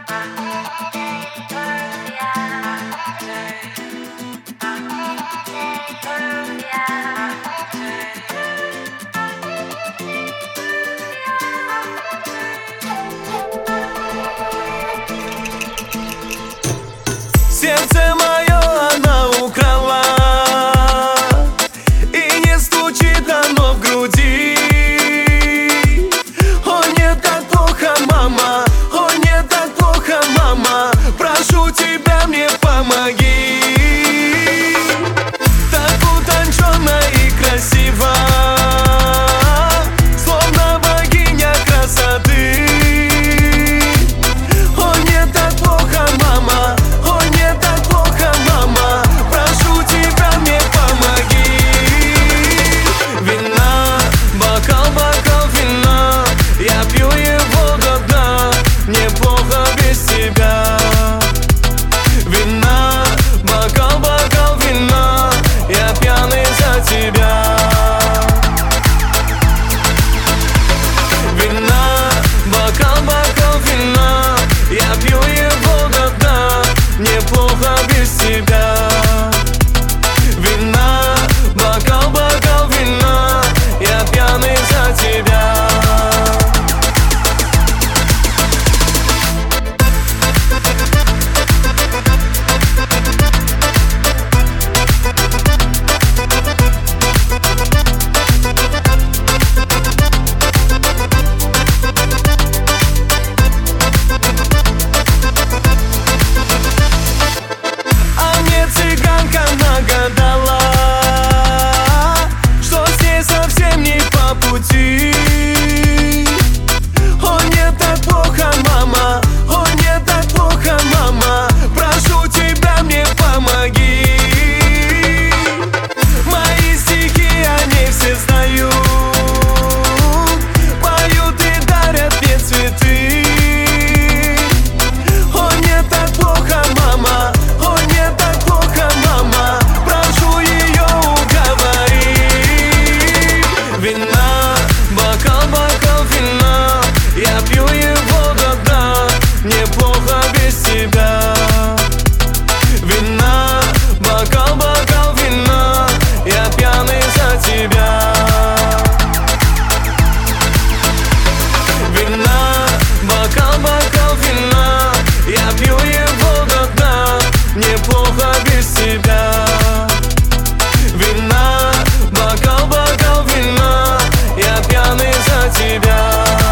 Сердце мое она украла, и не стучит оно в груди. О, не так плохо, мама, о, не так плохо, мама, прошу тебя, мне помоги. Так утонченно и красиво, словно богиня красоты. О, не так плохо, мама, о, не так плохо, мама, прошу тебя, мне помоги. Вина, бокал, бокал вина, я пью его до дна, мне плохо без тебя. Вина, бокал, бокал вина, я пьяный за тебя. Вина, бокал, бокал вина, я пью его до дна, мне плохо без тебя. Вина, бокал, бокал вина, я пьяный за тебя. А мне цыганка нагадала, что с ней совсем не по пути. О, не так плохо, мама, о, не так плохо, мама, прошу тебя, мне помоги. Мои стихи они все знают, поют и дарят мне цветы. О, не так плохо, мама, о, не так плохо, мама, прошу ее уговори. Вина, бокал, бокал вина, я пью его до дна, мне плохо без тебя. Вина, бокал, бокал вина, я пьяный за тебя. Вина, бокал, бокал вина, я пью его до дна, мне плохо без тебя. Вина, бокал, бокал вина, я пьяный за тебя.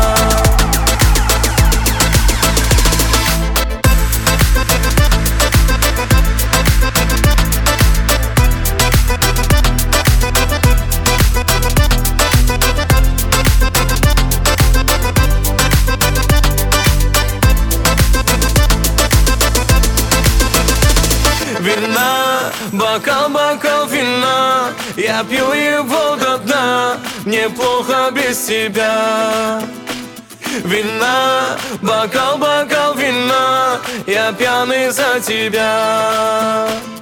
Вина, бокал, бокал вина, я пью его до дна, мне плохо без тебя. Вина, бокал, бокал вина, я пьяный за тебя.